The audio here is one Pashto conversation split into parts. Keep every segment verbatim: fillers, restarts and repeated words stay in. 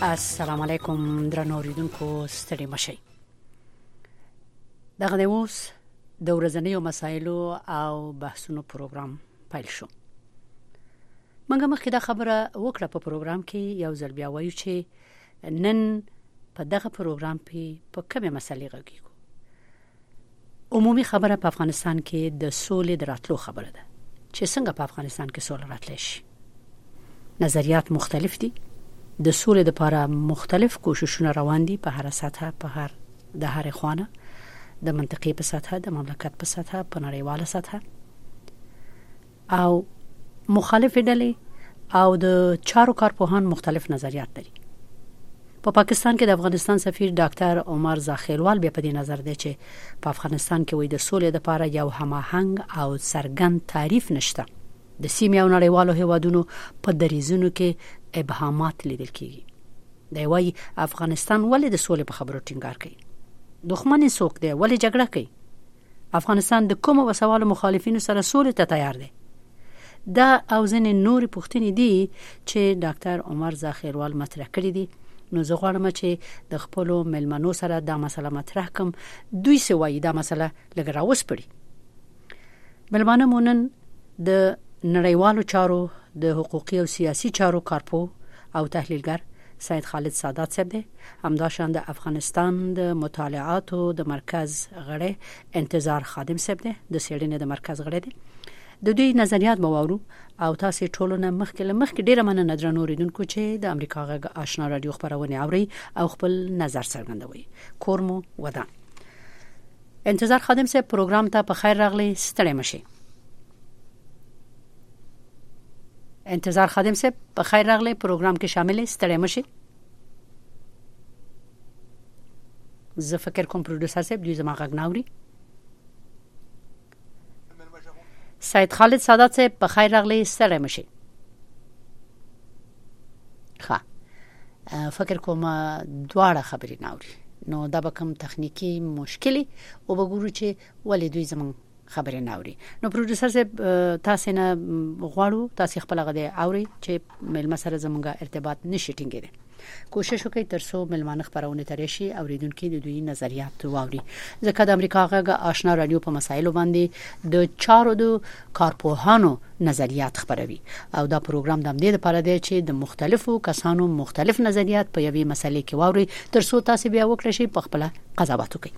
السلام علیکم درنو اوریدونکو ستړي مشئ. دغه د اوس د ورځنیو مسایلو او بحثونو پروګرام پیل شو. منګه مخکې دا خبره وکړه په پروګرام کې یو ځل بیا وایو چې نن په دغه پروګرام کې په کومه مسلې غږیږو. عمومي خبره په افغانستان کې د سولې د راتلو خبره ده چې څنګه په افغانستان کې سوله راتلی شي. نظریات مختلف دي، د سولې لپاره مختلف کوششونه روان دي په هر سطح، په هر د هر خوانه، د منطقې په سطح، د مملکت په سطح، په نړیواله سطح، او مخالف ډلې او د چارو کارپوهان مختلف نظریات لري. په پا پاکستان کې د افغانستان سفیر ډاکټر عمر زاخیلوال بیا په دې نظر دی چې په افغانستان کې وایي د سولې لپاره یو هماهنګ او څرګند تعریف نشته. د سیمې او نړیوالو هیوادونو په دریځونو کې ابهامات لیدل کیږي. دی وايي افغانستان ولې د سولې په خبرو ټینګار کوي؟ دښمن څوک دی؟ ولې جګړه کوي؟ افغانستان د کومو وسوالو مخالفینو سره سولې ته تیار دی؟ دا او ځینې نورې پوښتنې دي چې ډاکټر عمر زاخیلوال مطرح کړي دي. نو زه غواړم چې د خپلو مېلمنو سره دا مسله مطرح کړم، دوی څه وایي دا مسله لږ راوسپړي. مېلمانه مو نن د نړیوالو چارو د حقوقي او سیاسي چارو کارپو او تحلیلګر سید خالد سادات صاحب دی، همداشان د افغانستان د مطالعاتو د مرکز غړی انتظار خادم صاحب دی، د څېړنې د مرکز غړی دی. د دوی نظریات به واورو او تاسو ټولو نه مخکې له مخکې ډیره مننه درنو اوریدونکو چې د امریکا غږ آشنا رادیو خبرونه اوري او خپل نظر څرګندوي. کور مو ودان. انتظار خادم صاحب پروګرام ته په خیر راغلی، ستړي مشئ. انتظار خادم صاحب په خیر راغلی، پروګرام کې شامل ستړي مشئ. زه فکر کوم پروډوسر صاحب دوی زما غږ ناوري. سید خالد سادات صاحب په خیر راغلی، ستړي مشئ. ښه، فکر کوم دواړه خبرې ناوري. نو دا به کوم تخنیکی مشکلی او وګورو چې ولې دوی زمون خبرې ناوري. نو پروډوسر صاحب تاسو نه غواړو تاسو خپل غږ اوري چې ملما سره زمونږه ارتباط نشي ټینګېږي. کوشش وکړئ ترڅو ملمانه خبرونه ترې شي اوریدونکو د دوی نظریات واوري. ځکه د امریکا غږ آشنا رادیو په مسایلو باندې د چارو د کارپوهانو نظریات خبروي او دا پروګرام د دې لپاره دی چې د مختلفو کسانو مختلف نظریات په یوې مسلې کې واوري ترڅو تاسو بیا وکړئ شي په خپل قضاوت وکړئ.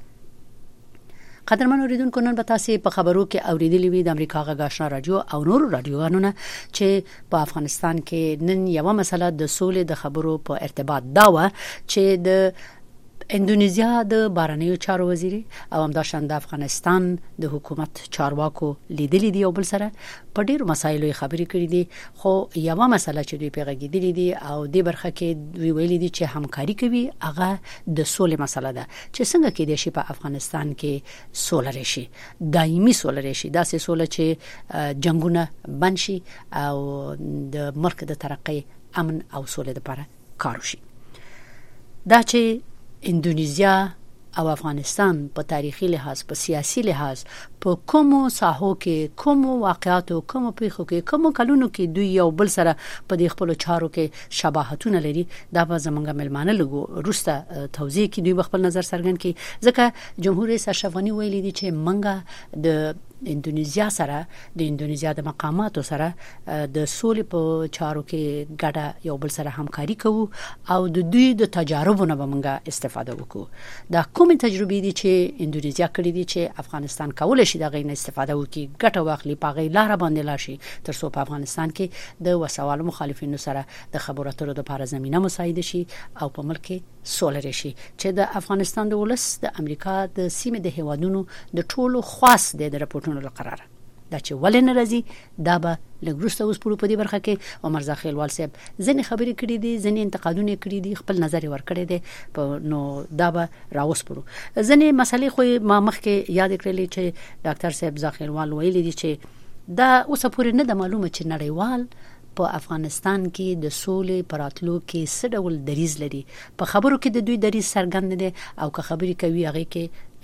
قدرمن اوریدونکو، نن به تاسو په خبرو کې اوریدلې وي د امریکا غږ آشنا رادیو او نورو رادیوګانو چې په افغانستان کې نن یو مسله د سولې د خبرو په ارتباط دا و چې د اندونیزیا د بهرنیو چارو وزیر او همداشان د افغانستان د حکومت چارواکو لیدلې دي او بل سره په ډیرو مسایلو خبرې کړې دي. خو یو مسله چې دوی پیغېدلې دي او د برخه کې دوی ویلي دي چې همکاري کوي، هغه د سولې مسله ده چې څنګه کې د شي په افغانستان کې سوله راشي، دایمي سوله راشي، داسې سوله چې جنگونه بند شي او د ملک د ترقۍ، امن او سوله لپاره کار وشي. دا چې اندونیزیا او افغانستان په تاریخي لحاظ، په سیاسي لحاظ، په کومو ساحو کې، کومو واقعاتو، کومو پیښو کې، کومو کلونو کې دوی یو بل سره په دې خپل چارو کې شباهتونه لري، دا به زمونږ ملمانه لګو روسته توضیح کې دوی خپل نظر څرګند کړي. ځکه جمهور رئیس اشرف غنی ویلي دي چې منګه د اندونیزیا سره، د اندونیزیا د مقاماتو سره د سولې په چارو کې ګډه یو بل سره همکاري کوو او د دوی د تجاربونو به موږ استفاده وکړو. دا کومې تجربې دي چې اندونیزیا کړې دي چې افغانستان کولای شي دا غي نه استفاده وکړي، ګټه واخلي، پاغې لار باندې لاشي ترڅو په افغانستان کې د وسوالو مخالفینو سره د خبرو اترو لپاره زمينه مساعده شي او په ملک کې سوله راشي چې د افغانستان د ولس د امریکا د سیمې د هیوادونو د ټولو خاص د رپورټونو لقرار دا چې ولې ناراضي دا به لګروسته اوس په دې برخه کې عمر زاخیلوال صاحب ځنې خبرې کړې دي، ځنې انتقادونه کړې دي، خپل نظر ورکړی دی، نو دا به راوسپړو. ځنې مسلې خو ما مخکې یاد کړلې چې ډاکټر صاحب زاخیلوال ویلي دي چې دا اوس پورې نه د معلومه چې نړیوال په افغانستان کې د سولې پراتلو کې څه ډول دریځ لري. په خبرو کې د دوی دریځ څرګند دي او که خبرې کوي هغه کې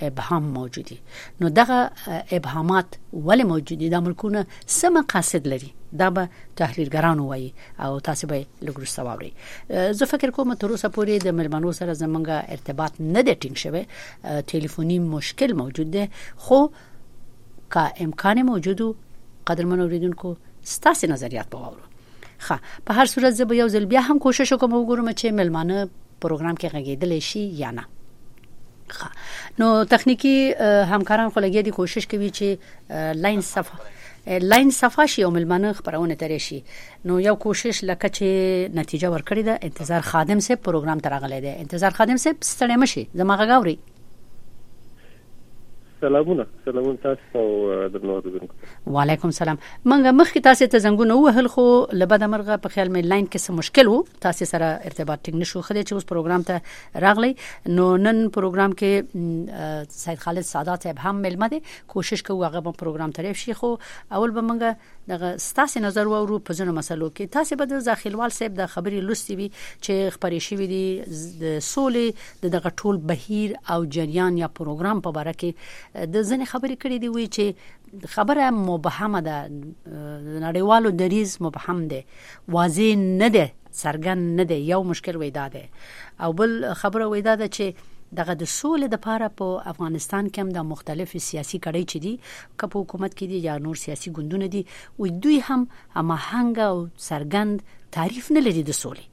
ابهام موجودي. نو دغه ابهامات ولې موجودي؟ د ملکونه څه مقاصد لري؟ دا به تحریرګران وایي او تاسو به لګور سواري. زه فکر کوم تر اوسه پورې د ملمنو سره زمونږه ارتباط نه دی ټینګ شوی، ټلیفوني مشکل موجود دی، خو کا امکان موجودو قدرمن اوریدونکو ستاسو نظریات به واورو. ښه، په هر صورت زه به یو ځل بیا هم کوشش وکم وګورم چې ملمانه پروګرام کې غږیدل شي یا نه. ښه، نو تخنیکی همکاران خو لګي دي کوشش کوي چې لاین صفه لاین صفه شي او ملمانه خبرونه ترې شي. نو یو کوشش لکه چې نتیجه ورکړی ده. انتظار خادم سے پروګرام ترغلې ده. انتظار خادم سے ستړی مشي زما غاوري. سلامونه سلامونه تاسو او درنو اوریدونکو. وعلیکم سلام. منګه مخکې تاسو ته زنګونه وهل خو لبد مرغه په خیال مې لاین کې څه مشکل وو، تاسو سره ارتباط ټینګ نشو. خدای چې اوس پروګرام ته راغلی. نو نن پروګرام کې سید خالد سادات هم ملمه دي. کوشش کوو هغه په پروګرام طرف شي، خو اول به منګه دغه ستاسو نظر وورو په ځینو مسلو کې. تاسو به د ځاخیلوال صاحب د خبرې لوستي وي چې خبرې شوې دي د سولې د دغه ټول بهیر او جریان یا پروګرام په اړه کې د ځنې خبرې کړې دي، وی چې خبره مبهمه ده، نړیوالو دریز مبهم ده، واضح نه ده، څرګند نه ده. یو مشکل وېدا ده او بل خبره وېدا ده چې دغه د سولې د لپاره په افغانستان کې هم د مختلف سیاسي کړۍ چې دي که په حکومت کې دي یا نور سیاسي ګوندونه دي، وي دوی هم هماهنګ او څرګند تعریف نه لري د سولې.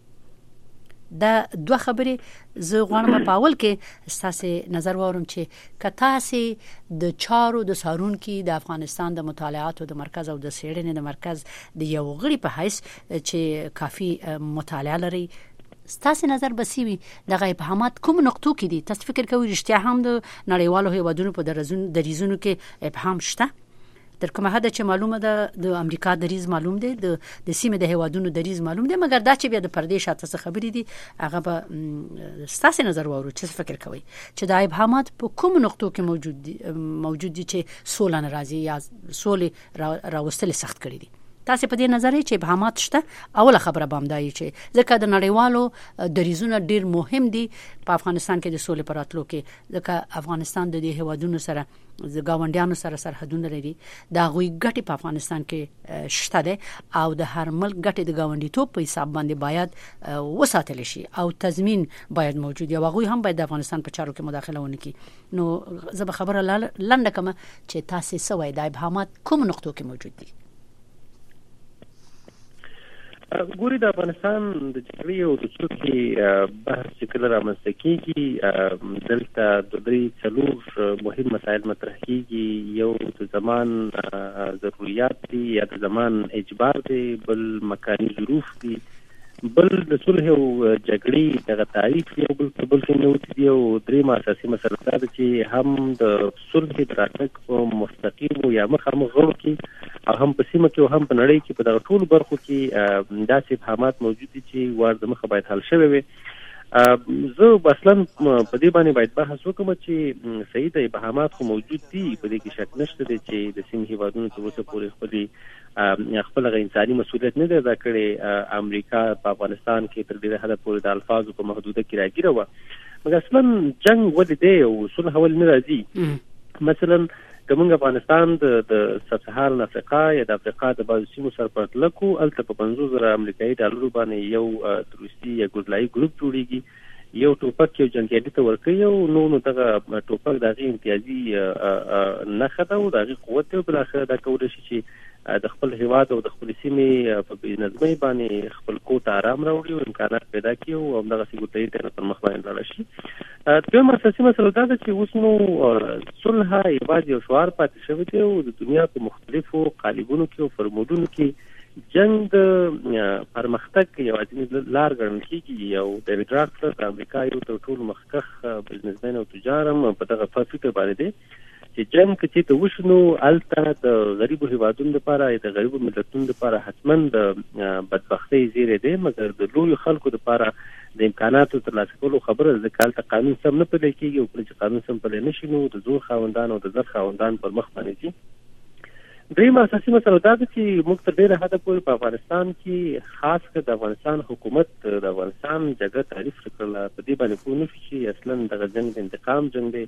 دا دوه خبرې زه غواړم په اول کې ستاسو نظر واورم چې کتاسي د چارو د سارون کې د افغانستان د مطالعاتو د مرکز او د سیړنې د مرکز د یو غړي په حیث چې کافي مطالعه لري، ستاسو نظر بسیوي د ابهامات کوم نقطو کې دي؟ تاسو فکر کوئ رښتیا هم د نړیوالو هیوادونو په دریزونو کې ابهام شته؟ تر کومه حد چې معلومه ده د امریکا دریز معلوم دی، د د سیمه د هیوادونو دریز معلوم دی، مګر دا چې بیا د پردې شاته څه خبرې دي هغه به ستاسو نظر وورو. چې فکر کوئ چې د ابهامات په کوم نقطو کې موجود دي موجود دي چې سوله ناراضي یا سولې راوستل سخت کړي دي؟ تاسو په دې نظر چې ابهامات شته؟ اوله خبره بامدای چې ځکه د نړیوالو دریزونه ډیر مهم دي په افغانستان کې د سولې پراتلو کې، ځکه افغانستان د دې هیوادونو سره د گاونډیانو سره سرحدونه لري، دا غوي ګټي په افغانستان کې شته ده او د هر ملک ګټي د گاونډیتوب په حساب باندې باید وساتل شي او تضمین باید موجود یا غوي هم باید د افغانستان په چارو کې مداخله ونه کړي. نو زه به خبره لنډه کوم چې تاسو سوي د ابهامات کوم نقطو کې موجود دي؟ ګوري د افغانستان د جګړې او د څوکې بحث چې کله رامنځته کېږي دلته د درې څلور مهم مسایل مطرح کېږي. یو د زمان ضروريات دي یا د زمان اجبار دی، بل مکاني ظروف دي، بل د صلح او جګړې دغه تعریف یو بل په بل کې نوت دی، او درېیم اساسي مسله دا ده چې هم د صلح د راتګ په مستقیم یا مخامخ غړو کې او هم په سیمه کې او هم په نړۍ کې په دغه ټولو برخو کې داسې ابهامات موجود دي چې وار د مخه باید حل شوی وي. زه اصلا په دې باندې باید بحث وکړم چې صحیح د ابهامات خو موجود دي، په دې کې شک نشته دی چې د سیمې هیوادونو تر اوسه پورې خپلې خپل انساني مسؤلیت نه دی ادا کړی. امریکا په افغانستان کې تر ډېره حده پورې د الفاظو په محدوده کې راګیره وه، مګر اصلا جنګ ولې دی او صلح ولې نه راځي؟ مثلا کومه افغانستان د سب سهارن افریقا یا د افریقا د بعضو سیمو سره پرتله کو، الته په پنځوس زره امریکایي ډالرو باندې یو تروریستي یا ګوزلایي ګروپ جوړیږي، یو ټوپک یو جنګیالي ته ورکوي او نو نو دغه ټوپک د هغې امتیازي نښه ده او د هغې قوت دی، بالاخره دا کولی شي چې د خپل هیواد او د خپل سیمې په بېنظمۍ باندې خپل کور ته آرام راوړي او امکانات پیدا کړي او همدغسې ګوتهیي ته پر مخ باندې لاړه شي. دویم اساسي مسله دا ده چې اوس نو صلح یوازې یو شعار پاتې شوی دی او د دنیا په مختلفو قالبونو کې او فرمودونو کې جنگ د پرمختګ یوازینی لار ګڼل کېږي. او ډیوډ راکفلر د امریکا یو تر ټولو مخکښ بزنسمین او تجار هم په دغه فکر باندې دی چې جنگ که چېرته وشو نو هلته د غریبو هیوادونو لپاره یا د غریبو ملتونو لپاره حتما د بدبختۍ زیری دی، مګر د لویو خلکو لپاره د امکاناتو ترلاسه کولو خبره ده، ځکه هلته قانون سم نه پلی کېږي او کله چې قانون سم پلی نه شي نو د زور خاوندان او د زر خاوندان پر مخ باندې ځي. درېیم اساسي مسله دا ده چې موږ تر ډېره حده پورې په افغانستان کې خاص کر د افغانستان حکومت د افغانستان جګړه تعریف کړله، په دې باندې پوه نه شو چې اصلا دغه جنګ د انتقام جنګ دی،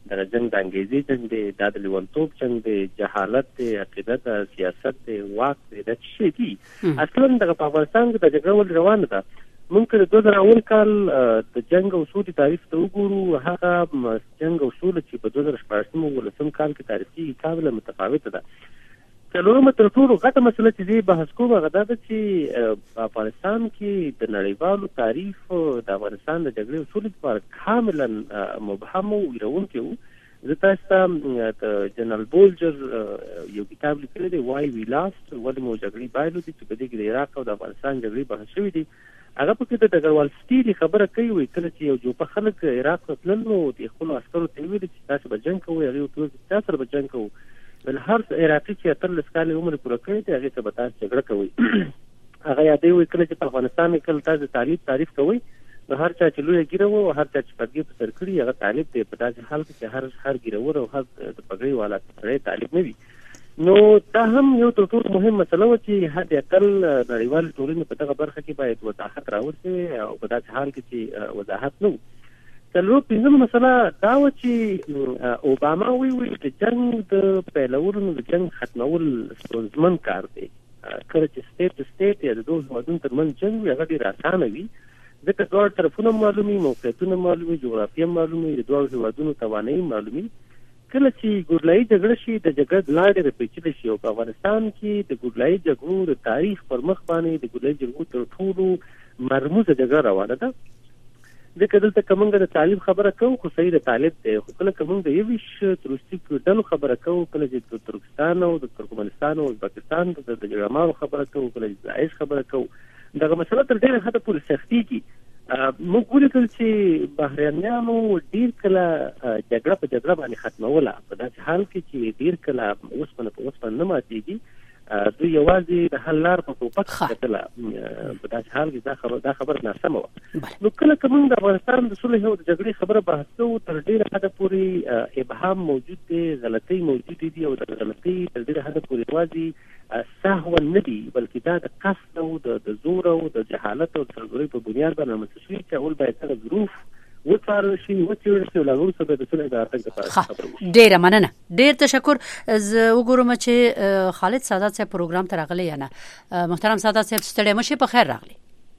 د جنگ د انګریزي جنگ دی، د لیونتوب جنگ دی، جهالت دی، عقیدت، سیاست دی، واک دی، د شي دي. اصلا د افغانستان د جګړې روانه ده. ممکن د دوه زره اول کال د جنگ اصول تعریف ته وګورو، هغه جنگ اصول چې په دوه زره شپږم ولسم کال کې تعریف کیږي کاملا متفاوته ده. څلورمه تر ټولو غټه مسله چې دی بحث کوم هغه ده چې په افغانستان کې د نړیوالو تعریف د افغانستان د جګړې اصول لپاره کاملا مبهم او ویرونکي وو. زه تاسو ته د جنرال بولجر یو کتاب لیکلی دی، وای وی لاست، ولې مو جګړې بایلودې، چې په دې کې د عراق او د افغانستان جګړې بحث شوي دي. هغه په کې د ډګروال سټیلي خبره کوي، وایي کله چې یو جوپه خلک عراق ته تلل نو د خپلو عسکرو ته یې ویل چې تاسو به جنګ کوئ، هغې ورته وویل چې تاسو سره به جنګ کوو. بل هر عراقي چې اتلس کاله عمر پوره کړی دی هغې ته به تاسو جګړه کوئ. هغه یادوي وایي کله چې په افغانستان کې کله تاسو تعریف تعریف کوئ نو هر چا چې لویه ګیره وه او هر چا چې پګې په سر کړي هغه طالب دی. په داسې حال کې چې هر هر ګیرور او هر د پګړۍ والا سړی طالب نه وي. نو دا هم یو تر ټولو مهم مسله وه چې حد اقل نړیوالې ټولنې په دغه برخه کې باید وضاحت راوستي او په داسې حال کې چې وضاحت نه و. څلور پنځمه مسله دا وه چې اوباما وایي وایي د جنګ د پیلولو نو د جنګ ختمول ستونزمن کار دی. کله چې سټیټ ټو سټیټ یا د دوه هېوادونو ترمنځ جنګ وي هغه ډېر اسانه وي، ځکه دواړه طرفونه معلومي، موقعیتونه معلومي، جغرافیه معلومي، د دواړو هېوادونو توانایي معلومي. کله چې ګورلایي جګړه شي د جګړې لا ډېره پیچلې شي او په افغانستان کې د ګورلایي جګړو د تاریخ پر مخ باندې د ګورلایي جګړو تر ټولو مرموزه جګړه روانه ده. ځکه دلته که موږ د طالب خبره کوو خو صحیح د طالب دی، خو کله که موږ د یویش تروریستي ډلو خبره کوو، کله چې د ترکستان او د ترکمنستان او ازبکستان د جګړهمارو خبره کوو، کله چې د داعش خبره کوو، دغه مسله تر ډېره حده پورې سختېږي. موږ ولیدل چې بهرنیانو ډېر کله جګړه په جګړه باندې ختموله، په داسې حال کې چې ډېر کله اوسپنه په اوسپنه نه ماتېږي، دوی یوازې د حل لار په ټوپک کتله. په داسې حال کې دا خبره دا خبره ناسمه وه. نو کله که موږ د افغانستان د صلح او د جګړې خبره بحث کوو تر ډېره حده پورې ابهام موجود دی، غلطۍ موجودې دي او د غلطۍ تر ډېره حده پورې یوازې سهوا نه دي بلکې دا د قصد او د زور او د جهالت او سرزورۍ په بنیاد باندې رامنځته شوي چې اول باید هغه ظروف وڅارل شي، وڅېړل شي او له هغه وروسته به د صلح د راتګ لپاره خبرې وشي. ډېره مننه، ډېر تشکر. زه وګورم چې خالد سادات صاحب پروګرام ته راغلی یا نه. محترم سادات صاحب ستړی مه شئ، په خیر راغلی.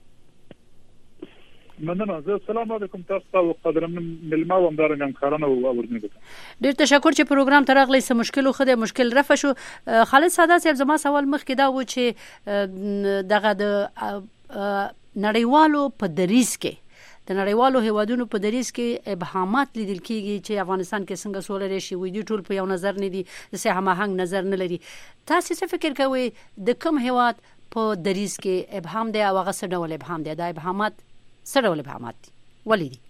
مننه. زه السلام علیکم تاسو ته او قدرمن ملما و همدارنګه همکارانو او اورېدونکو ته ډېر تشکر چې پروګرام ته راغلی. څه مشکل خو دې مشکل رفع شو. خالد سادات صاحب زما سوال مخکې دا و چې دغه د نړیوالو په دریځ کې د نړیوالو هیوادونو په دریځ کې ابهامات لیدل کېږي چې افغانستان کې څنګه سوله راشي، وي دوی ټول په یو نظر نه دي، داسې هماهنګ نظر نه لري. تاسو څه فکر کوئ د کوم هیواد په دریځ کې ابهام دی او هغه څه ډول ابهام دی؟ دا ابهامات څه ډول ابهامات دي، ولې دي؟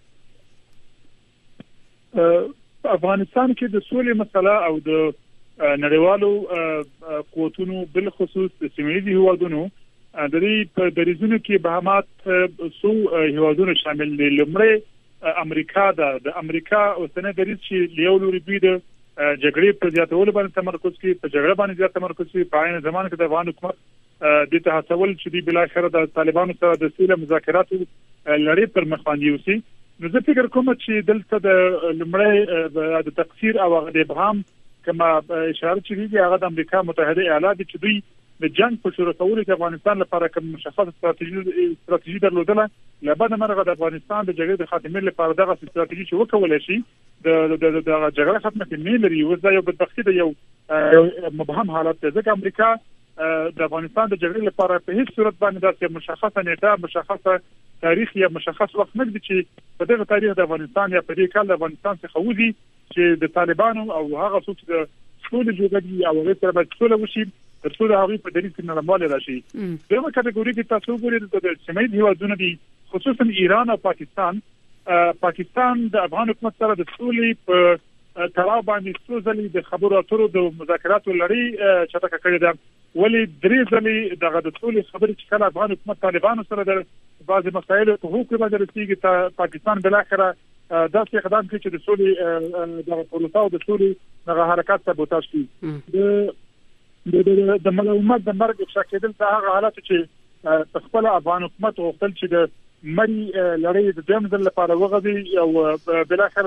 په افغانستان کې د سولې مسله او د نړیوالو قوتونو بالخصوص د سیمه‌ییزو هیوادونو د دې په دریځونو کې ابهامات څو هیوادونو شامل دي. لومړی امریکا ده. د امریکا اوسنی دریځ چې یو لوري دوی د جګړې په زیاتولو باندې تمرکز کوي، په جګړه باندې زیات تمرکز کوي، په عین زمان کې د افغان حکومت د ته هڅول چې دوی بلاخره د طالبانو سره د سولې مذاکراتو لړۍ پر مخ باندې یوسي. نو زه فکر کوم چې دلته د لومړی د تقصیر او د ابهام کما اشاره چې هغه د امریکا متحده ایالات چې دوی د جنگ په شروع کولو کې افغانستان لپاره کوم مشخص استراتیژي استراتیژي درلودله، لبد مرغه د افغانستان د جګړې د خاتمې لپاره دغه استراتیژي چې وکولای شي د د د جګړې ختمه کې نه لري. وځي یو بدبختی د یو مبهم حالت ده، ځکه امریکا د افغانستان د جګړې لپاره په هیڅ صورت باندې داسې مشخصه نیټه، مشخصه تاریخ یا مشخص وخت نه دی چې په دغه تاریخ د افغانستان یا په دې کال د افغانستان څخه وځي چې د طالبانو او هغه څوک چې ټول جوړږي او هغه سره به ټول وشي تر څو د هغه په دریځ کې نړیواله راشي. دغه کټګوري کې تاسو ګورئ د سیمه‌ییز هیوادونو دي، خصوصا ایران او پاکستان. پاکستان د افغان حکومت سره د سولې په تړاو باندې څو ځلې د خبرو اترو د مذاکراتو لړۍ چټکه کړې ده، ولې درې ځلې دغه د سولې خبرې چې کله افغان حکومت طالبانو سره د بعض مسایل په حقوق باندې رسیږي ته پاکستان بلاخره داسې اقدام کوي چې د سولې دغه پروسه او د سولې دغه حرکت سابوتاژ کوي. د د د ملامت د مرګ افشا کېدل د هغه حالت چې خپل افغان حکومت غوښتل چې د مری لړۍ د دویم ځل لپاره وغځي او بلاخره د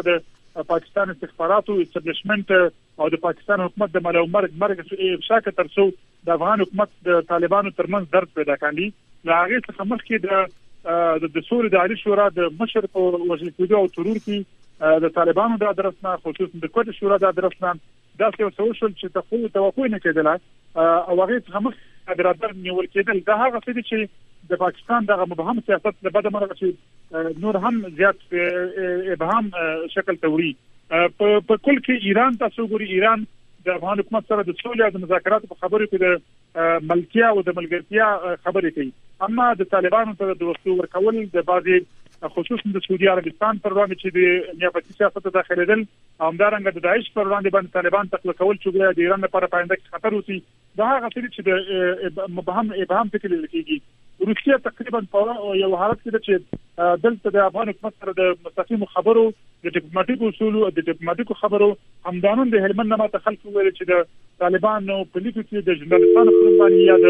پاکستان استخباراتو استابلیشمنت او د پاکستان حکومت د ملو مرګ مرګ افشا کتر سو د افغان حکومت د طالبانو ترمنځ درد پیدا کړي لا هغه څخه مخکې د د سولې د عالی شورا د مشر په وزیر کېدو او ترور کې د طالبانو د ادرسنا خصوصا د کوټ شورا د ادرسنا دا څه سوشل چې تخو توقع نه کېدله او هغه څخه مخکې د رادر نیول کېدل دا هغه څه چې د پاکستان دغه مبهم سیاست له بده مرغه چې نور هم زیات ابهام شکل توري په کل کې ایران تاسو ګوري ایران د افغان حکومت سره د سولې او د مذاکراتو په خبرو کې د ملکیه او د ملګرتیا خبرې کوي اما د طالبانو ته د وسلو ورکول د بعضي خصوصا د سعودي عربستان پر وړاندې چې د نیابتي سیاست ته داخليدل همدارنګه د داعش پر وړاندې باندې طالبان تقویه کول چې د ایران لپاره پاینده کې خطر وسی دا هغه څه چې د مبهم ابهام فکر لکېږي روسیه تقریبا په یو حالت کې چې دلته د افغان حکومت سره د مستقیم خبرو د ډیپلوماټیکو اصول او د ډیپلوماټیکو خبرو همدانون د هلمند نه ماته خلک ویل چې د طالبانو په لیکو کې د جنرالستانو په باندې یا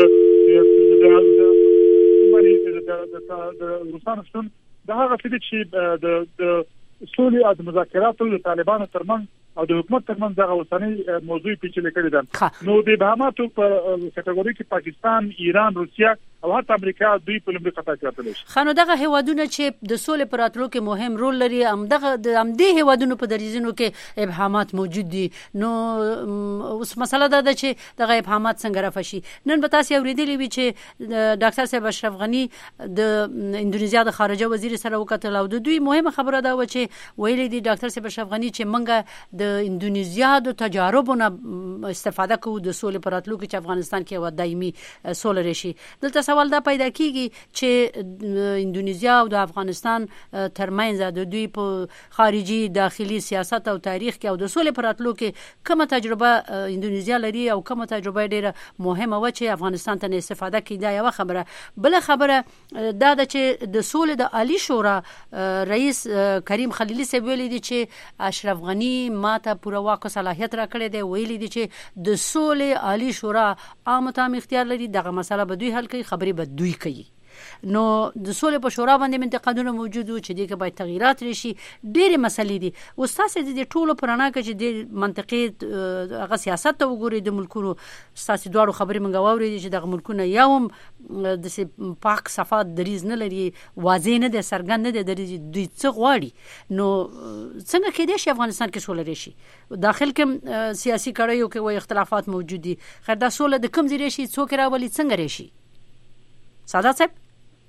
د د روسانو شتون دا هغه څه چې د د سولې او د مذاکراتو د طالبانو ترمنځ او د حکومت ترمنځ دغه اوسنۍ موضوع پیچلې کړې ده نو د بهاماتو په کټګوري کې پاکستان ایران روسیا او حتی امریکا دوی په لومړي خطا کې راځي خانو دغه هیوادونه چې د سولې پر اتلو کې مهم رول لري هم دغه د همدې هیوادونو په دریزونو کې ابهامات موجود دي نو اوس مسله ده چې دغه ابهامات څنګه رافشي نن به تاسو اوریدلی وي چې ډاکټر صاحب اشرف غنی د انډونیزیا د خارجه وزیر سره وکتل او د دوی مهمه خبره ده چې ویلي دي ډاکټر صاحب اشرف غنی چې منګه د انډونیزیا د تجاربونو استفاده کوو د سولې پر اتلو کې چې افغانستان کې و دایمي سولې راشي دلته سوال دا پیدا کیږي چې انډونیزیا او د افغانستان ترمنځ د دوی په خارجي داخلي سیاست او تاریخ کې او د سولې پر اتلو کې کومه تجربه انډونیزیا لري او کومه تجربه ډیره مهمه و چې افغانستان ته استفاده کړي دا یو خبره بل خبره دا د چې د سولې د عالی شورا رئیس کریم خلیلی صاحب ویلي دي چې اشرف غنی ماته پوره واک صلاحیت راکړی دی ویلي دي چې د سولې عالی شورا عام تام اختیار لري دغه مسله به دوی حل کوي خبرې به دوی کوي نو د سولې په شورا باندې منتقدونه موجود وو چې دغه باید تغیرات راشي ډېرې مسلې دي او تاسو د ټولو پرانا کې چې د منطقي هغه سیاست ته وګورئ د ملکونو تاسو دوه خبرې منغو اورئ چې د ملکونو یوم د پاک صفات دریز نه لري واضح نه ده سرګند نه ده د دوی څه غواړي نو څنګه کېدای شي افغانستان کې سولې راشي داخل کې سیاسي کړیو کې وایي اختلافات موجود دي خیر دا سولې د کوم ځای راشي څوک راولي څنګه راشي سادات صاحب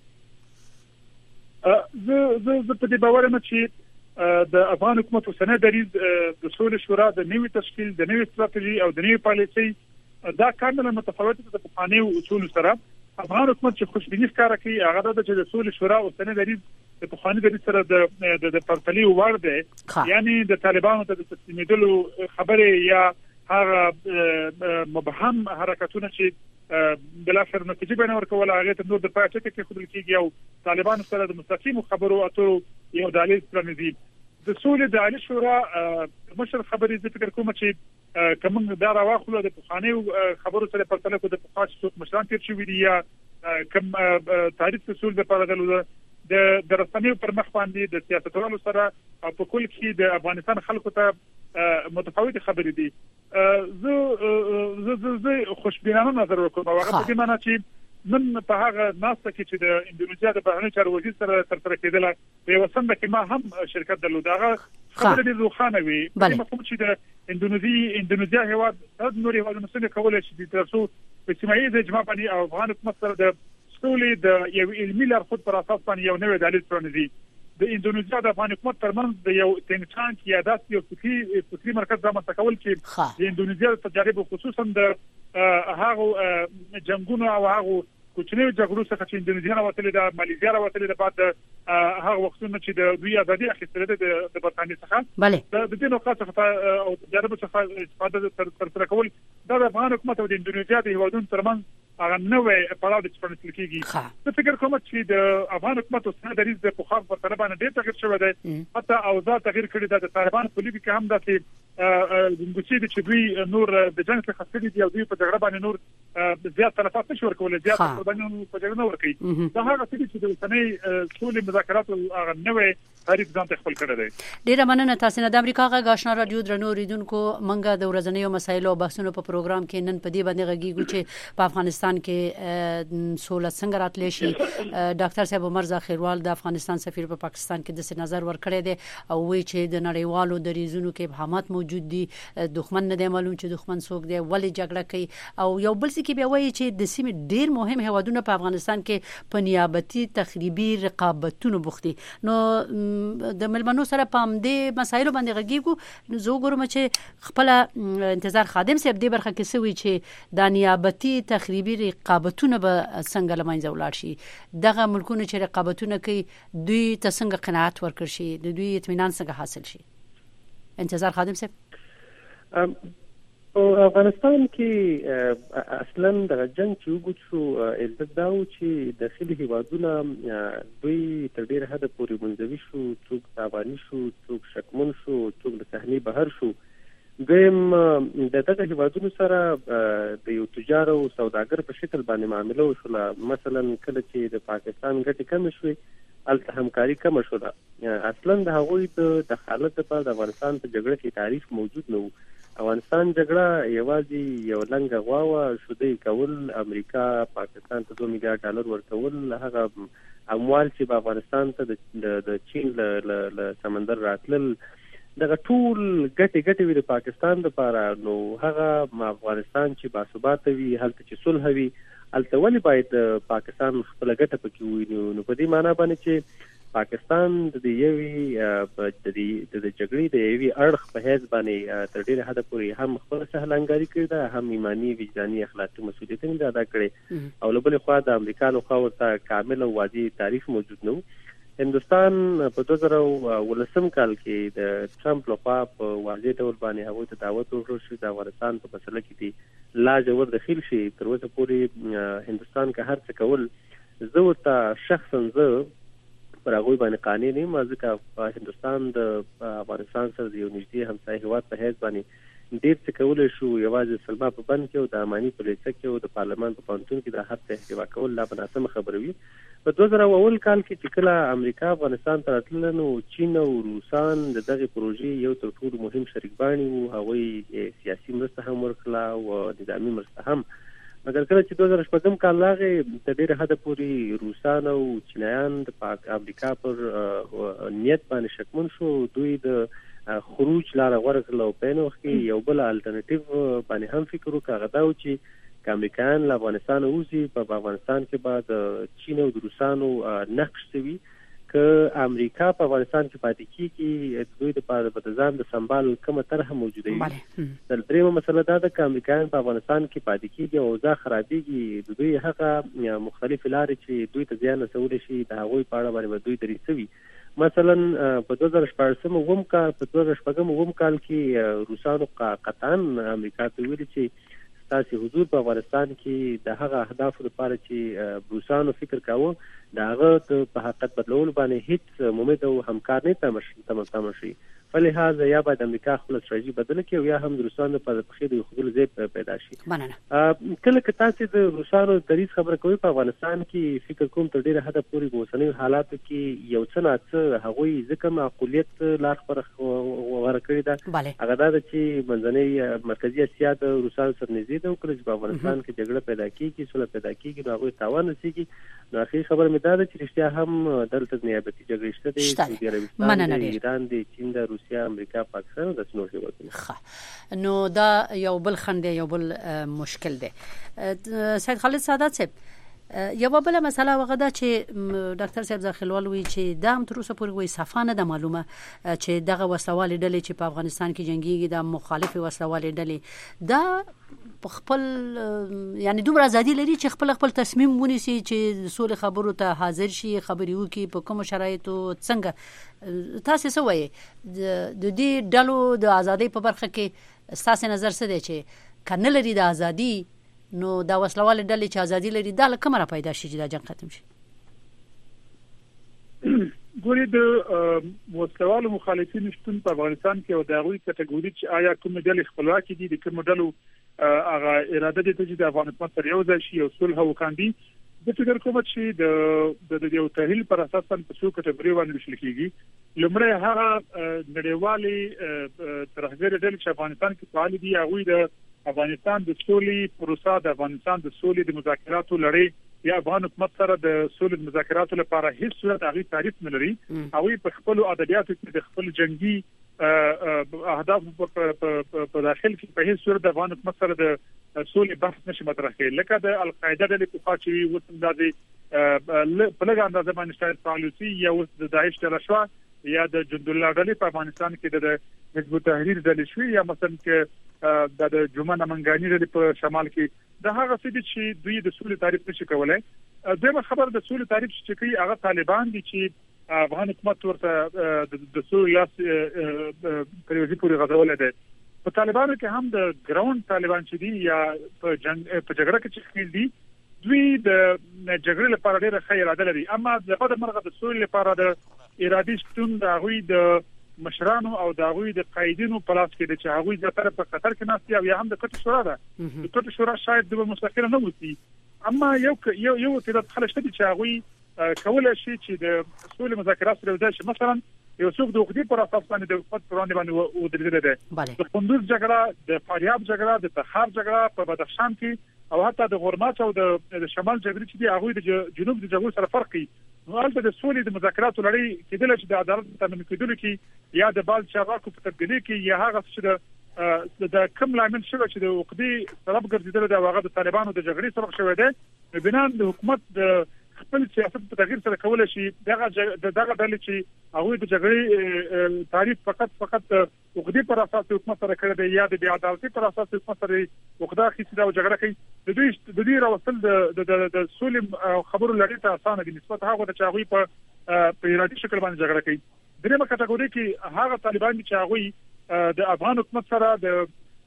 زه زه زه په دې باور یم چې د افغان حکومت اوسنی دریځ د سولې شورا د نوي تشکیل د نوي ستراتیژي او د نوي پالیسي دا کاملا متفاوت دي د پخوانیو اصولو سره افغان حکومت چې خوشبیني ښکاره کوي هغه د چې د سولې شورا اوسنی دریځ د پخواني دریځ سره د د پرتلي وړ دی یعنی د طالبانو ته د تسلیمیدلو خبره یا هغه مبهم حرکتونه چې بلافر نتیجه به نور کوله هغه ته نور د پاتې کې خپل کېږي او طالبان سره د مستقیم خبرو اترو یو دلیل پرانیزي د سولې د عالی شورا مشر خبرې د فکر کوم چې کوم دا راوخلو د پخواني خبرو سره په تلکو د پخواني مشران تیر شوی دی یا کوم تاریخ اصول د پردلو د د رسنیو پر مخ باندې د سیاستوالو سره او په کل کې د افغانستان خلکو ته متفاوت خبرې دي زه زه زه خوشبینانه نظر وکم او هغه په معنی چې نن په هغه ناسته کې چې د انډونیزیا د بهرنی چارو وزیر سره ترسره کېدله په یو سند کې ما هم شرکت درلود هغه خبرې د روخانه وي په کوم چې د انډونیزي انډونیزیا هیواد د نوري هیوادونو سره کولای شي د ترسو په سیمایي د جماع باندې او افغان حکومت سره د سولې د یو علمي لارښود پر اساس باندې یو نوې دلیل پرانیزي د انډونیزیا د افغان حکومت ترمنځ د یو تنګ ټانک یا داسې یو فکری فکری مرکز رامنځته کول چې د انډونیزیا د تجارب خصوصا د هغه جنگونو او هغه کوچنیو جګړو څخه چې انډونیزیا راوتلې ده ماليزیا راوتلې ده بعد هغه وختونه چې د دوی ازادي اخیستل ده د برتانیې څخه د دې نقطه څخه او تجارب څخه استفاده تر کول د افغان حکومت او د انډونیزیا د هیوادونو ترمنځ هغه نوې پړاو د چپړنځ کېږي د فکر کوم چې د افغان حکومت او سره د ریز د پوخا په طالبان ډېر تغیر شوی دی حتی اوضاع تغیر کړی ده د طالبان په لیبي کې هم داسې ګوشي د چوي نور د جنگ څخه خسري دی او دوی په جګړه باندې نور زیات تلفات نشو ورکول زیات قربانیان په جګړه نه ورکړي دا هغه څه چې د اوسنۍ ټول مذاکرات هغه نوې هریڅ ځان ته خپل کړی دی. ډیره مننه تاسو نه د امریکا غږ آشنا رادیو درنو ریدونکو منګه د ورځنیو مسایلو او بحثونو په پروګرام کې نن په دې باندې غږیږو چې په افغانستان کې سوله څنګه راتلی شي. ډاکټر صاحب عمر ذخیروال د افغانستان سفیر په پاکستان کې د څه نظر ورکړی دی او وی چې د نړیوالو د ریزونو کې ابهامات موجود دي دښمن نه دی معلوم چې دښمن څوک دی ولې جګړه کوي او یو بل څه کې بیا وایي چې د سیمې ډیر مهم هیوادونه په افغانستان کې په نیابتي تخریبي رقابتونو بوختي. نو د ملمنو سره په دې مسایلو باندې غږیږو نو زه ګورم چې خپل انتظار خادم صاحب دې برخه کې سوي چې د نیابتي تخریبي رقابتونه به څنګه لمنځه ولاړ شي دغه ملکونه چې رقابتونه کوي دوی ته څنګه قناعت ورکړي شي د دوی اطمینان څنګه حاصل شي. انتظار خادم صاحب او افغانستان کې اصلا د جنگ چې وګورئ شو عزت داو چې داخلي هیوادونه دوی تر ډیره حد پورې منځوي شو څوک تاواني شو څوک شکمن شو څوک د صحنې بهر شو. دویم د دغه هیوادونو سره د یو تجار او سوداګر په شکل باندې معامله وشوله. مثلا کله چې د پاکستان ګټې کم شوې الته همکاري کم شوله. اصلا د هغوی د دخالت لپاره د افغانستان په جګړه کې تعریف موجود نه و. افغانستان جګړه یوازې یو لنګه غوا وه شودۍ کول امریکا پاکستان ته دوه میلیارډ ډالر ورکول هغه اموال چې په افغانستان ته د چین له سمندر راتلل دغه ټول ګټې ګټې وي د پاکستان لپاره. نو هغه افغانستان چې باثباته وي هلته چې صلح وي هلته ولې باید پاکستان خپله ګټه پکې وویني. نو په دې معنا باندې چې پاکستان د یوې د جګړې د یوې اړخ په حیث باندې تر ډیره حده پورې هم خپله سهلانګاري کړې ده هم ایماني وجداني اخلاقي مسؤلیتونه یې ادا کړې او له بلې خوا د امریکا له خوا ورته کامل او واضح تعریف موجود نه و. هندوستان په دوه زره ولسم کال کې د ټرمپ لخوا په واضح ډول باندې هغوی ته دعوت ورکړل شو د افغانستان په مسله کې دي لا جوړ دخیل شي. تر اوسه پورې هندوستان که هر څه کول زه ورته شخصا زه پر هغوی باندې قانع نه یم ځکه په هندوستان د افغانستان سره د یو نږدې همسایه هیواد په حیث باندې ډېر څه کولی شو. یوازې سلما په بند کې او د اماني په لیسه کې او د پارلمان په پوهنتون کې د هر څه احتوا کول لا به ناسمه خبره وي. په دوه زره اول کال کې چې کله امریکا افغانستان ته راتلله نو چین او روسان د دغې پروژې یو تر ټولو مهم شریکباڼي وو. هغوی سیاسي مرسته هم ورکړله او نظامي مرسته هم. مګر کله چې دوه زره شپږم کال راغی تر ډیره حده پورې روسان او چینایان د پاک امریکا پر نیت باندې شکمن شو. دوی د خروج لاره غوره کړله او په عین وخت کې یو بل الټرنیټیو باندې هم فکر وکړ هغه دا و چې که امریکایان له افغانستانه وځي په افغانستان کې به د چین او د روسانو نقش شوي که امریکا په افغانستان کې پاتې کېږي دوی دپاره به د ځان د سنبال کومه طرحه موجوده وي. د درېیمه مسله دا ده که امریکایان په افغانستان کې پاتې کېږي او اوضاع خرابېږي د دوی هغه مختلفې لارې چې دوی ته زیان رسولی شي د هغوی په اړه باندې به دوی دریځ شوي. مثلا په دوه زره شپاړسم اووم کال په دوه زره شپږم اووم کال کې روسانو قطعا امریکا ته ویلي چې ستاسې حضور په افغانستان کې د هغه اهدافو لپاره چې روسانو فکر کاوه د هغه په حقیقت بدلولو باندې هیڅ ممید او همکار نه تمه شي. فلهذا یا باید امریکا خپل استراتیژي بدله کړي او یا هم د روسانو په پښې د ایښودلو ځای پیدا شي. کله که تاسې د روسانو دریځ خبره کوئ په افغانستان کې فکر کوم تر ډیره حده پورې په اوسنیو حالاتو کې یو څه ناڅه هغوی ځکه معقولیت لار خپله غوره کړې ده هغه دا ده چې منځنۍ مرکزي اسیا د روسانو سره نږدې ده او کله چې په افغانستان کې جګړه پیدا کېږي سوله پیدا کېږي نو هغوی تاوان رسېږي. نو اخري خبره مې دا ده چې رښتیا هم دلته نیابتي جګړې شته دي سعودي عربستان دی ایران دی چین دی روسیا امریکا پاکستان د نور هیوادونه. نو دا یو بل خنډ یو بل مشکل دی. سید خالد سعادت صاحب یو بل مسله وغه دا چې ډاکټر صاحب ذخیروال وی چې دا هم تر اوسه پورې وایي صفانه د معلومه چې دغه وسوالې ډلې چې په افغانستان کې جنگيږي د مخالف وسوالې ډلې دا خپل یعنی دومره ازادي لري چې خپل خپل تصمیم ونیسي چې سولې خبرو ته حاضر شي خبرې وکړي په کوم شرایطو څنګه. تاسو څه وایي د دې ډلو د ازادۍ په برخه کې تاسو نظر څه دی چې کنه لري د ازادي نو دا وسلواله ډلې چې ازادي لري دا کومه را پیدا شي چې دا جنگ ختم شي؟ ګوري د مستوالو مخالفین شتون په افغانستان کې او د هغوی کټګوري چې آیا کوم ډلې خپلواکي دي د کوم ډلو هغه اراده دي چې د افغانستان سره یو ځای شي او صلح وکړي. د فکر کوم چې د د یو تحلیل پر اساس باندې څو کټګوري باندې وشل کیږي. لومړی هغه نړیوالي ترهګر ډلې چې افغانستان کې فعال دي هغه د افغانستان د سولې پروسه د افغانستان د سولې د مذاکراتو لړۍ یا افغان حکومت سره د سولې مذاکراتو لپاره هیڅ صورت هغه تعریف نه لري. هغه په خپل ادبیاتو کې د خپل جنگي اهداف په داخل کې په هیڅ صورت د افغان حکومت سره د سولې بحث نشي مطرح کړي. لکه د القاعده د لکوفاچوي وسندازي په لږه اندازه باندې شاید فعالیتي یا د داعش د رشوا یا د جند الله ډلې په افغانستان کې د حزب التحریر ډلې شوي یا مثلا کې د جمعه منګانی ډلې په شمال کې د هغه څه چې دوی د سولې تعریف نشي کولای. دغه خبر د سولې تعریف چې کوي هغه طالبان دي چې افغان حکومت ورته د سولې لاس پریوزي پورې غځول دي. په طالبانو کې هم د ګراوند طالبان چې دي یا په جنگ په جګړه کې چې خپل دي دوی د جګړې لپاره ډېر ښه اراده لري، اما د بده مرغه د سولې لپاره د ارادي شتون د هغوی د مشرانو او د هغوی د قائدینو په لاس کې د چې هغوی د طرف په خطر کې ناست دي او یا هم د کټ شورا ده. د کټ شورا شاید د مستقله نه وسی، اما یو یو یو تعداد خلک شته چې هغوی کولای شي چې د سولې مذاکرات سره وځي. مثلا یو څوک د وګړي پر اساس باندې د حکومت پرونه باندې ودرېدل دي. د کندوز جګړه، د فاریاب جګړه، د تخار جګړه په بدخشان کې او حتی د غورماچ او د شمال جګړې چې دی هغه د جنوب د جګړو سره فرق کوي. نو البته د سولې د مذاکراتو لړۍ کېدل چې د عدالت تامین کېدل کې یا د بال چارواکو په تبدیلی کې یا هغه چې د د کم لامل شوی چې د وقدي سبب ګرځیدل د هغه د طالبانو د جګړې سره شوی دی. بنا د حکومت د خپل سیاست په تغییر سره کولای شي دغه دغه ډلې چې هغه د جګړې تعریف فقط فقط وقدي پر اساس حکومت سره کړی دی یا د بې عدالتۍ پر اساس حکومت سره وقدا خېسته او جګړه کوي. د دوی د دوی راوستل د د سولې خبرو لړۍ ته اسانه دي نسبت هغه د چاغوي په په ارادي شکل باندې جګړه کوي. درېمه کټګوري کې هغه طالبان چې هغه د افغان حکومت سره د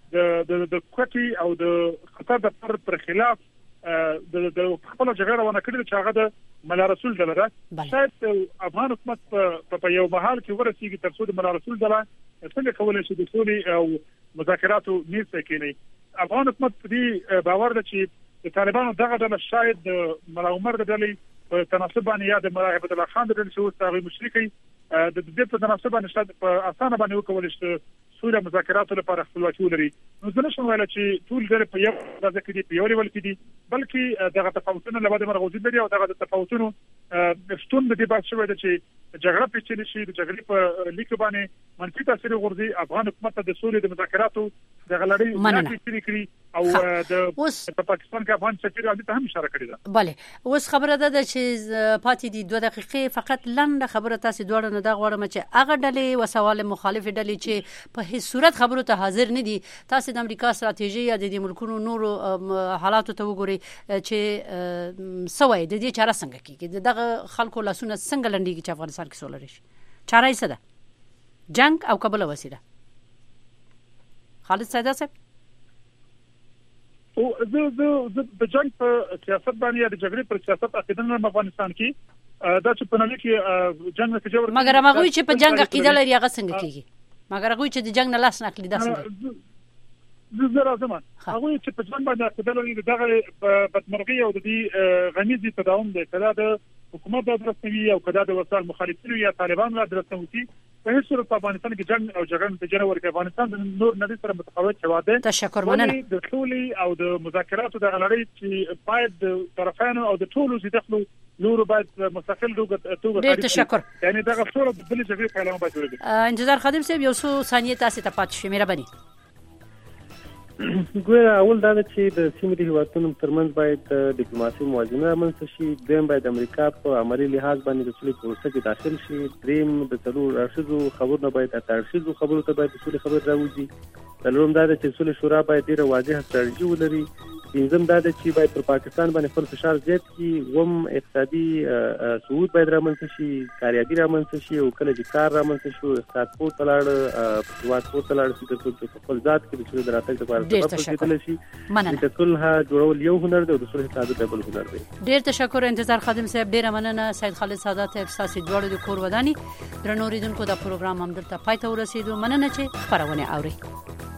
د د کوټي او د خطر د پر پر خلاف د د خپل جګړه ونه کړی چې هغه د ملا رسول دلته شاید افغان حکومت په یو محل کې ورسیږي تر څو د ملا رسول دلته څنګه کولای شي د سولې او مذاکراتو نیسته کوي. افغان حکومت دې باور لري چې د طالبانو دغه ډله شاید د ملا عمر د ډلې په تناسب باندې یا د ملا عبد الله خان د ډلې شو تاغي مشرکي د دې په تناسب باندې شاید په اسانه باندې وکولای شي سولې مذاکراتو لپاره خپلواکي ولري. نو زه نشم ویلای چې ټول ډلې په یو ځای کې دي په یو ډول کې دي، بلکې دغه تفاوتونه له بده مرغه وجود لري او دغه تفاوتونه شتون د دې بحث شوی دی چې جګړه پیچلې شي، د جګړې په لیک باندې منفي تاثیر ورغورځي. افغان حکومت د سولې د مذاکراتو د غلړې نتیجې کړې او د پاکستان کې افغان سفیر علی ته هم اشاره کړې ده. بله اوس خبره ده چې پاتې دي دوه دقیقې فقط لنډه خبره تاسو دوړ نه دا غواړم چې هغه ډلې و سوال مخالف ډلې چې په هیڅ صورت خبرو ته حاضر نه دي، تاسو د امریکا ستراتیژي یا د دې ملکونو نورو حالاتو ته وګورئ چې سوي د دې چاره څنګه کیږي، دغه خلکو لاسونه څنګه لنډيږي چې افغانستان کې سولر شي. چاره یې څه ده؟ جنگ او قبل وسیله. خالد سیدا صاحب او زه زه د جنگ په سیاست باندې د جګړې پر سیاست عقیده نه افغانستان کې دا چې په نړۍ کې جنگ نتیجه ورکړي، مګر هغه چې په جنگ عقیده لري هغه څنګه کیږي؟ مګر هغه چې د جنگ نه لاس نه اخلي دا څنګه؟ زه راځم هغه چې په جنگ باندې عقیده لري دغه بدمرغي او د دې غنیزي تداوم د کړه د حکومت د درسوي او کدا د وسایل مخالفینو یا طالبانو لا درسوي په هیڅ صورت په افغانستان کې جنگ او جګړه نتیجه ورکړي. افغانستان د نور نړۍ سره متفاوت هېواد دی. تشکر مننه. د سولې او د مذاکراتو د غلړۍ چې باید د طرفانو او د ټولو چې دخلو نور باید مستقل توګه ډېر تشکر. یعنی دغه ټول د بل جګړې په اړه باید ورګي. انتظار خادم صاحب یو څو ثانیې تاسو ته پاتې شي مهرباني. ګویا اول دا چې د سیمې د هیوادونو ترمنځ باید ډیپلوماسي موازنه رامنځته شي. دویم باید امریکا په عملی لحاظ باندې د سولې پروسه کې داخل شي. دریم د څلور اړخیزو خبرو باید اتر اړخیزو خبرو ته باید د سولې خبر راوځي. څلورم دا چې سولې شورا باید ډیره واضحه ستراتیژي ولري. پنځم دا د چې باید پر پاکستان باندې خپل فشار زیات کړي، وم اقتصادي صعود باید رامنځته شي، کاریابي رامنځته شي، او کله چې کار رامنځته شي اقتصاد پورته لاړ پروات پورته لاړ شي د خپل ذات کې د څه دراتګ لپاره سبب کېدل شي. د صلح جوړول یو هنر دی او د صلح ساده بل هنر دی. ډیر تشکر انتظار خادم صاحب، ډیر مننه سید خالد سادات احساسي دوړو د کور ودانی درنو ریدونکو دا پروګرام هم دلته پای ته ورسېدو. مننه چې خبرونه اوري.